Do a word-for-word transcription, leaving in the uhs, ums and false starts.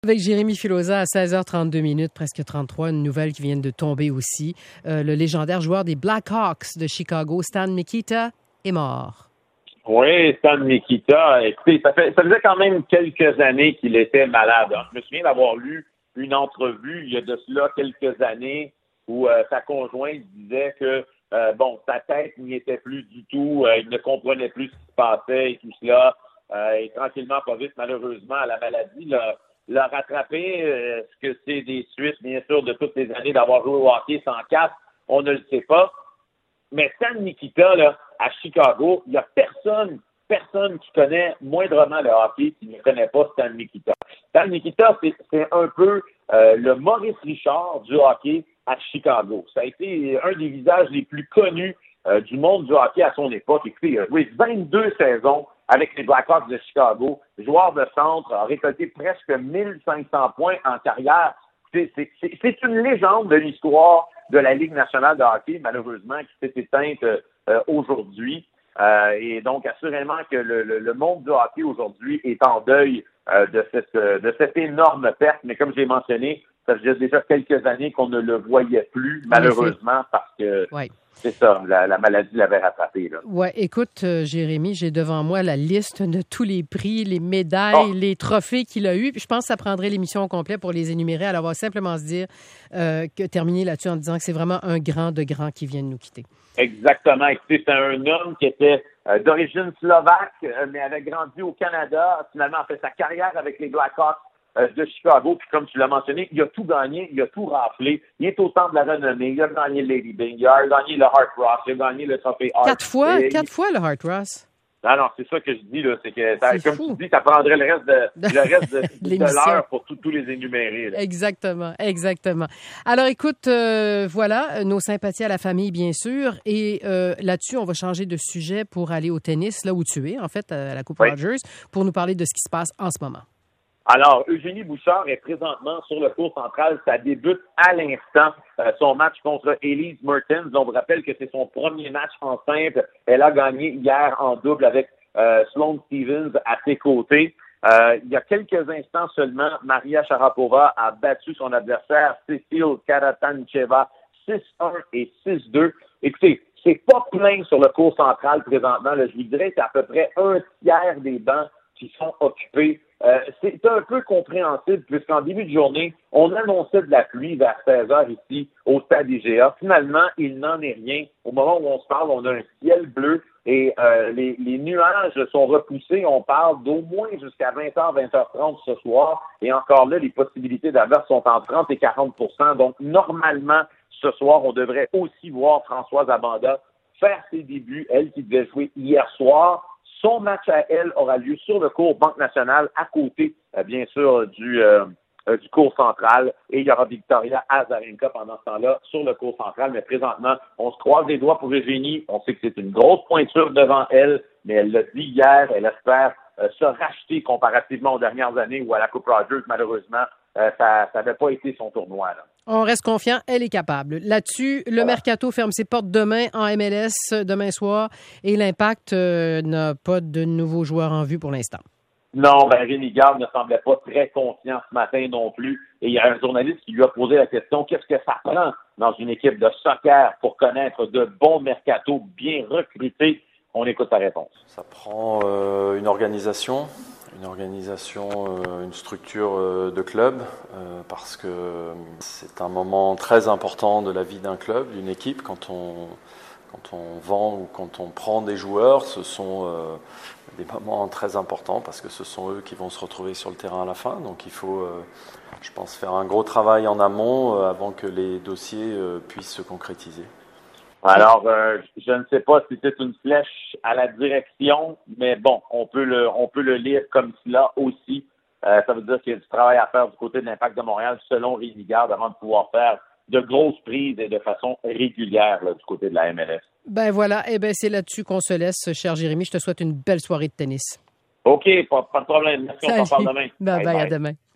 Avec Jérémy Filosa à seize heures trente-deux minutes, presque trente-trois, une nouvelle qui vient de tomber aussi. Euh, le légendaire joueur des Blackhawks de Chicago, Stan Mikita, est mort. Oui, Stan Mikita, écoutez, ça, fait, ça faisait quand même quelques années qu'il était malade. Alors, je me souviens d'avoir lu une entrevue il y a de cela quelques années où euh, sa conjointe disait que, euh, bon, sa tête n'y était plus du tout, euh, il ne comprenait plus ce qui se passait et tout cela. Euh, et tranquillement, pas vite, malheureusement, la maladie l'a, l'a rattrapé. Euh, est-ce que c'est des suites, bien sûr, de toutes les années d'avoir joué au hockey sans casque? On ne le sait pas. Mais Stan Mikita, là, à Chicago, il n'y a personne, personne qui connaît moindrement le hockey qui ne connaît pas Stan Mikita. Stan Mikita, c'est, c'est un peu euh, le Maurice Richard du hockey à Chicago. Ça a été un des visages les plus connus euh, du monde du hockey à son époque. Écoutez, il a joué vingt-deux saisons avec les Blackhawks de Chicago. Joueur de centre, a récolté presque mille cinq cents points en carrière. C'est, c'est, c'est, c'est une légende de l'histoire de la Ligue nationale de hockey, malheureusement, qui s'est éteinte euh, aujourd'hui. Euh, et donc, assurément que le, le, le monde du hockey aujourd'hui est en deuil euh, de, cette, de cette énorme perte. Mais comme j'ai mentionné, ça faisait déjà quelques années qu'on ne le voyait plus, malheureusement, parce que ouais. c'est ça, la, la maladie l'avait rattrapé. Là. Oui, écoute, euh, Jérémy, j'ai devant moi la liste de tous les prix, les médailles, oh. les trophées qu'il a eus. Puis je pense que ça prendrait l'émission au complet pour les énumérer. Alors, on va simplement se dire, euh, que, terminer là-dessus en disant que c'est vraiment un grand de grand qui vient de nous quitter. Exactement. Écoutez, c'est un homme qui était euh, d'origine slovaque, euh, mais avait grandi au Canada. Finalement, a fait sa carrière avec les Blackhawks euh, de Chicago. Puis comme tu l'as mentionné, il a tout gagné, il a tout raflé. Il est au temple de la renommée. Il a gagné le Lady Byng, il a gagné le Hart Ross, il a gagné le trophée Hart. Quatre fois, Et, quatre il... fois le Hart Ross. Non, non, c'est ça que je dis, là. C'est que, ça, c'est comme fou. tu dis, ça prendrait le reste de, le reste de, de, de l'heure pour tous les énumérer. Là. Exactement, exactement. Alors, écoute, euh, voilà, nos sympathies à la famille, bien sûr. Et euh, là-dessus, on va changer de sujet pour aller au tennis, là où tu es, en fait, à la Coupe oui. Rogers, pour nous parler de ce qui se passe en ce moment. Alors, Eugénie Bouchard est présentement sur le court central. Ça débute à l'instant euh, son match contre Elise Mertens. On vous rappelle que c'est son premier match en simple. Elle a gagné hier en double avec euh, Sloane Stevens à ses côtés. Euh, il y a quelques instants seulement, Maria Sharapova a battu son adversaire Cécile Karatancheva six un et six deux. Écoutez, c'est pas plein sur le court central présentement. Là, je vous dirais que c'est à peu près un tiers des bancs qui sont occupés. Euh, c'est un peu compréhensible puisqu'en début de journée, on annonçait de la pluie vers seize heures ici au stade I G A. Finalement, il n'en est rien. Au moment où on se parle, on a un ciel bleu et euh, les, les nuages sont repoussés. On parle d'au moins jusqu'à vingt heures, vingt heures trente ce soir. Et encore là, les possibilités d'averse sont entre trente et quarante pour cent. Donc, normalement, ce soir, on devrait aussi voir Françoise Abanda faire ses débuts, elle qui devait jouer hier soir. Son match à elle aura lieu sur le court Banque Nationale, à côté, euh, bien sûr, du, euh, euh, du court central. Et il y aura Victoria Azarenka pendant ce temps-là sur le court central. Mais présentement, on se croise les doigts pour Eugénie. On sait que c'est une grosse pointure devant elle, mais elle l'a dit hier. Elle espère euh, se racheter comparativement aux dernières années où à la Coupe Rogers, malheureusement, euh, ça n'avait pas été son tournoi. Là. On reste confiant, elle est capable. Là-dessus, le voilà. Mercato ferme ses portes demain en M L S, demain soir, et l'Impact euh, n'a pas de nouveaux joueurs en vue pour l'instant. Non, ben Rémi Garde ne semblait pas très confiant ce matin non plus. Et il y a un journaliste qui lui a posé la question, qu'est-ce que ça prend dans une équipe de soccer pour connaître de bons mercatos bien recrutés? On écoute sa réponse. Ça prend euh, une organisation. Une organisation, euh, une structure euh, de club, euh, parce que c'est un moment très important de la vie d'un club, d'une équipe. Quand on, quand on vend ou quand on prend des joueurs, ce sont euh, des moments très importants parce que ce sont eux qui vont se retrouver sur le terrain à la fin. Donc il faut, euh, je pense, faire un gros travail en amont euh, avant que les dossiers euh, puissent se concrétiser. Alors, euh, je ne sais pas si c'est une flèche à la direction, mais bon, on peut le, on peut le lire comme cela aussi. Euh, ça veut dire qu'il y a du travail à faire du côté de l'Impact de Montréal, selon Rémi Garde, avant de pouvoir faire de grosses prises et de façon régulière là, du côté de la M L S. Ben voilà, eh ben c'est là-dessus qu'on se laisse, cher Jérémy. Je te souhaite une belle soirée de tennis. OK, pas, pas de problème. Merci, Salut. on s'en parle demain. Bye bye, bye, bye. À demain.